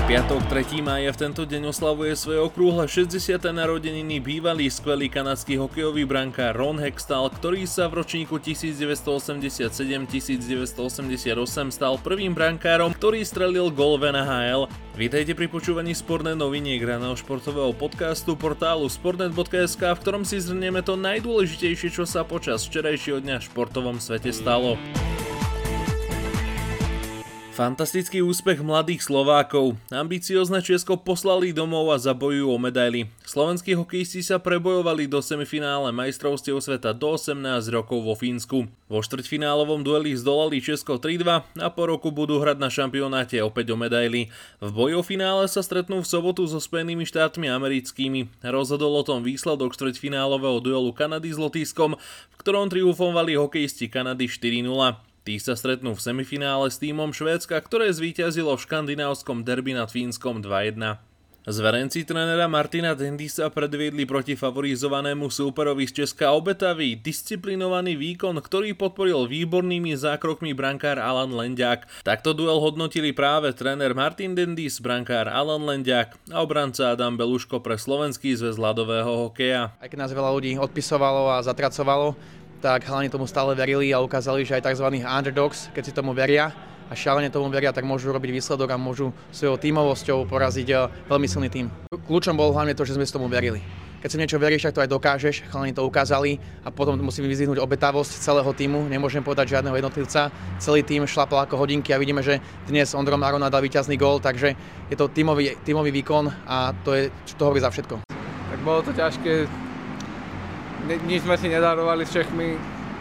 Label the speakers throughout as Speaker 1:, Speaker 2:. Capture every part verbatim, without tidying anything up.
Speaker 1: piatok tretieho mája v tento deň oslavuje svoje okrúhle šesťdesiate narodeniny bývalý skvelý kanadský hokejový brankár Ron Hextall, ktorý sa v ročníku devätnásťstoosemdesiatsedem devätnásťstoosemdesiatosem stal prvým brankárom, ktorý strelil gól v en há el. Vítajte pri počúvaní Sportnet noviniek, raného športového podcastu portálu sportnet bodka es ká, v ktorom si zhrnieme to najdôležitejšie, čo sa počas včerajšieho dňa v športovom svete stalo. Fantastický úspech mladých Slovákov. Ambiciózne Česko poslali domov a zabojujú o medaily. Slovenskí hokejisti sa prebojovali do semifinále majstrovstiev sveta do osemnásť rokov vo Fínsku. Vo štvrťfinálovom dueli zdolali Česko tri dva a po roku budú hrať na šampionáte opäť o medaily. V boji o finále sa stretnú v sobotu so Spojenými štátmi americkými. Rozhodol o tom výsledok štvrťfinálového duelu Kanady s Lotyšskom, v ktorom triumfovali hokejisti Kanady štyri nula. Tí sa stretnú v semifinále s tímom Švédska, ktoré zvíťazilo v škandinávskom derby nad Fínskom dva jedna. Zverenci trénera Martina Dendisa predviedli proti favorizovanému súperovi z Česka obetavý, disciplinovaný výkon, ktorý podporil výbornými zákrokmi brankár Alan Lenďák. Takto duel hodnotili práve tréner Martin Dendis, brankár Alan Lenďák a obranca Adam Beluško pre Slovenský zväz ľadového hokeja.
Speaker 2: Aj keď nás veľa ľudí odpisovalo a zatracovalo, tak hlavne tomu stále verili a ukázali, že aj tzv. Underdogs, keď si tomu veria a šalene tomu veria, tak môžu robiť výsledok a môžu svojou tímovosťou poraziť veľmi silný tím. Kľúčom bol hlavne to, že sme si tomu verili. Keď si niečo veríš, tak to aj dokážeš, chalani to ukázali a potom musíme vyzdvihnúť obetavosť celého tímu, nemôžem povedať žiadneho jednotlivca. Celý tím šlapal ako hodinky a vidíme, že dnes Ondro Marona dal víťazný gól, takže je to tímový, tímový výkon a to je, to hovorí za všetko.
Speaker 3: Tak bolo to ťažké. Nič sme si nedarovali s Čechmi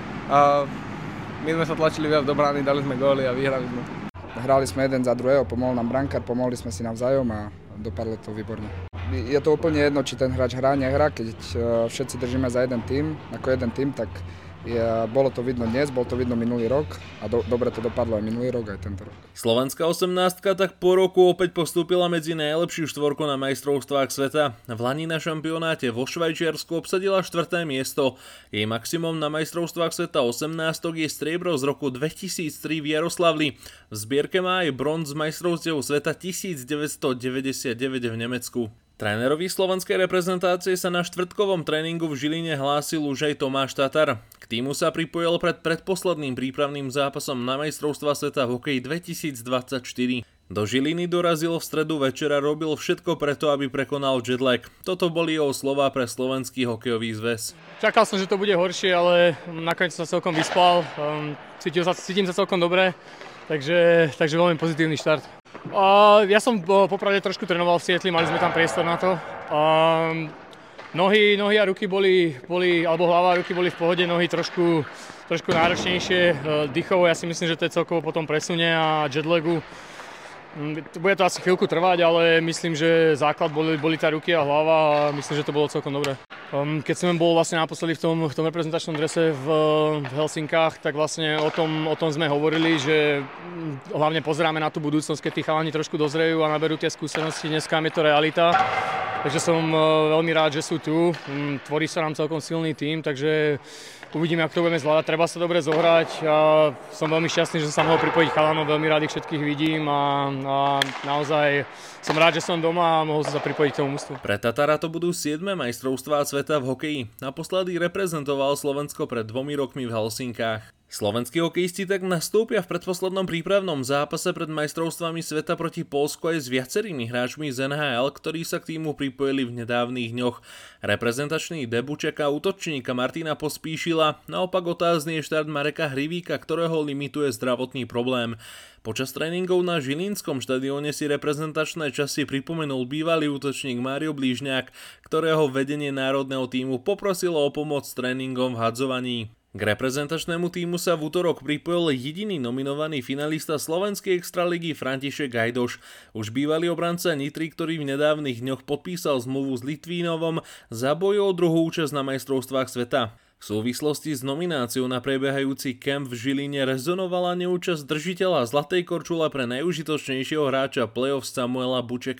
Speaker 3: a my sme sa tlačili viac do brány, dali sme góly a vyhrali sme.
Speaker 4: Hrali sme jeden za druhého, pomohol nám brankár, pomohli sme si navzájom a dopadlo to výborne. Je to úplne jedno, či ten hráč hrá, nehrá, keď všetci držíme za jeden tím, ako jeden tím, tak je, bolo to vidno dnes, bolo to vidno minulý rok a do, dobre to dopadlo aj minulý rok, aj tento rok.
Speaker 1: Slovenská osemnástka tak po roku opäť postúpila medzi najlepšiu štvorku na majstrovstvách sveta. V lani na šampionáte vo Švajčiarsku obsadila štvrté miesto. Jej maximum na majstrovstvách sveta osemnástok je striebro z roku dvetisíctri v Jaroslavli. V zbierke má aj bronz z majstrovstiev sveta devätnásťstodeväťdesiatdeväť v Nemecku. Trénerovi slovenskej reprezentácie sa na štvrtkovom tréningu v Žiline hlásil už aj Tomáš Tatar. K týmu sa pripojil pred predposledným prípravným zápasom na majstrovstvá sveta v hokeji dvetisícdvadsaťštyri. Do Žiliny dorazil v stredu večer a robil všetko preto, aby prekonal jetlag. Toto boli jeho slová pre Slovenský hokejový zväz.
Speaker 5: Čakal som, že to bude horšie, ale nakoniec som sa celkom vyspal. Um, cítim, sa, cítim sa celkom dobre, takže, takže veľmi pozitívny štart. Uh, ja som uh, popravde trošku trénoval v Sietli, mali sme tam priestor na to. Um, nohy, nohy a ruky boli, boli, alebo hlava a ruky boli v pohode, nohy trošku, trošku náročnejšie. Uh, dychovo, ja si myslím, že to je celkovo potom presunie a jetlagu. Um, bude to asi chvíľku trvať, ale myslím, že základ boli, boli tá ruky a hlava a myslím, že to bolo celkom dobré. Um, keď som bol vlastne naposledy v tom, v tom reprezentačnom drese v, v Helsinkách, tak vlastne o tom, o tom sme hovorili, že hlavne pozeráme na tú budúcnosť, keď tí chalani trošku dozrejú a naberú tie skúsenosti. Dneska je to realita, takže som uh, veľmi rád, že sú tu. Um, tvorí sa nám celkom silný tím, takže uvidíme, ako to budeme zvládať. Treba sa dobre zohrať a som veľmi šťastný, že som sa mohol pripojiť chalanov, veľmi rád ich všetkých vidím a, a naozaj som rád, že som doma a mohol som sa pripojiť k tomu mužstvu.
Speaker 1: Pre Tatara to budú siedme majstrovstvá sveta v hokeji. Naposledy reprezentoval Slovensko pred dvomi rokmi v Helsinkách. Slovenskí hokejisti tak nastúpia v predposlednom prípravnom zápase pred majstrovstvami sveta proti Poľsku aj s viacerými hráčmi z en há el, ktorí sa k týmu pripojili v nedávnych dňoch. Reprezentačný debut čaká útočníka Martina Pospíšila, naopak otázny je štart Mareka Hrivíka, ktorého limituje zdravotný problém. Počas tréningov na Žilinskom štadióne si reprezentačné časy pripomenul bývalý útočník Mário Blížňák, ktorého vedenie národného tímu poprosilo o pomoc s tréningom v hadzovaní. K reprezentačnému tímu sa v utorok pripojil jediný nominovaný finalista slovenskej extraligy František Gajdoš. Už bývalý obranca Nitry, ktorý v nedávnych dňoch podpísal zmluvu s Litvínovom za boj o druhú účasť na majstrovstvách sveta. V súvislosti s nomináciou na prebiehajúci kemp v Žiline rezonovala neúčasť držiteľa zlatej korčule pre najužitočnejšieho hráča play-off Samuela Bučeka.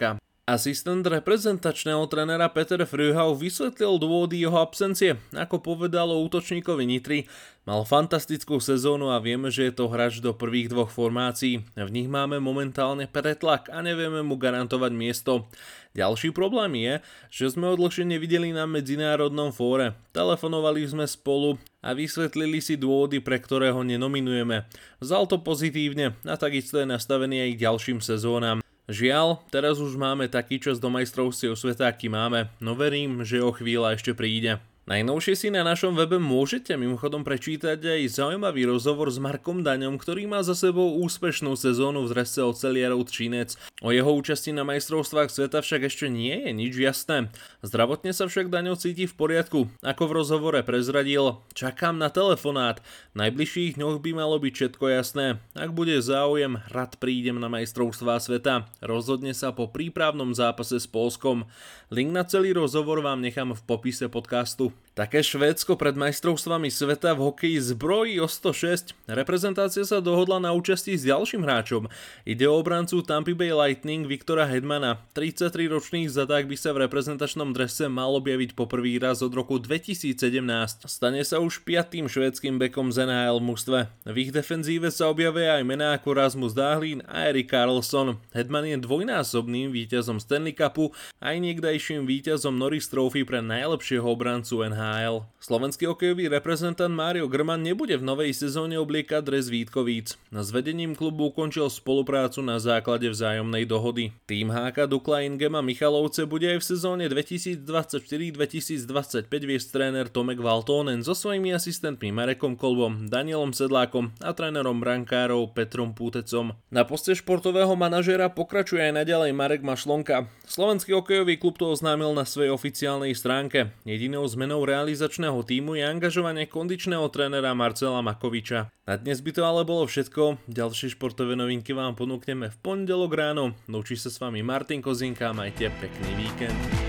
Speaker 1: Asistent reprezentačného trénera Peter Frühau vysvetlil dôvody jeho absencie. Ako povedal o útočníkovi Nitry, mal fantastickú sezónu a vieme, že je to hráč do prvých dvoch formácií. V nich máme momentálne pretlak a nevieme mu garantovať miesto. Ďalší problém je, že sme ho dlhšie nevideli na medzinárodnom fóre. Telefonovali sme spolu a vysvetlili si dôvody, pre ktoré ho nenominujeme. Vzal to pozitívne a takisto je nastavený aj k ďalším sezónam. Žiaľ, teraz už máme taký čas do majstrovstiev sveta, aký máme, no verím, že o chvíľa ešte príde. Najnovšie si na našom webe môžete mimochodom prečítať aj zaujímavý rozhovor s Markom Daňom, ktorý má za sebou úspešnú sezónu v drese oceliarov Třinec. O jeho účasti na majstrovstvách sveta však ešte nie je nič jasné. Zdravotne sa však Daňo cíti v poriadku. Ako v rozhovore prezradil, čakám na telefonát. V najbližších dňoch by malo byť všetko jasné. Ak bude záujem, rád prídem na majstrovstvá sveta. Rozhodne sa po prípravnom zápase s Poľskom. Link na celý rozhovor vám nechám v popise podcastu. Také Švédsko pred majstrovstvami sveta v hokeji zbrojí o sto šesť. Reprezentácia sa dohodla na účasti s ďalším hráčom. Ide o obrancu Tampa Bay Lightning Viktora Hedmana. tridsaťtriročný zadák by sa v reprezentačnom drese mal objaviť poprvý raz od roku dvetisícsedemnásť. Stane sa už piatým švédskym bekom z en há el mužstve. V ich defenzíve sa objavia aj mená ako Rasmus Dahlin a Erik Karlsson. Hedman je dvojnásobným víťazom Stanley Cupu aj niekdajším víťazom Norris Trophy pre najlepšieho obrancu en há el. Slovenský hokejový reprezentant Mário Grman nebude v novej sezóne obliekať dres Vítkovíc. S vedením klubu ukončil spoluprácu na základe vzájomnej dohody. Tým há ká Dukla Ingema Michalovce bude aj v sezóne dvetisícdvadsaťštyri dvetisícdvadsaťpäť viesť tréner Tomek Valtónen so svojimi asistentmi Marekom Kolbom, Danielom Sedlákom a trénerom brankárov Petrom Pútecom. Na poste športového manažéra pokračuje aj naďalej Marek Mašlonka. Slovenský hokejový klub to oznámil na svojej oficiálnej stránke. Jedinou zmenou realizačného tímu je angažovanie kondičného trénera Marcela Makoviča. Na dnes by to ale bolo všetko. Ďalšie športové novinky vám ponúkneme v pondelok ráno. Lúči sa s vami Martin Kozinka, majte pekný víkend.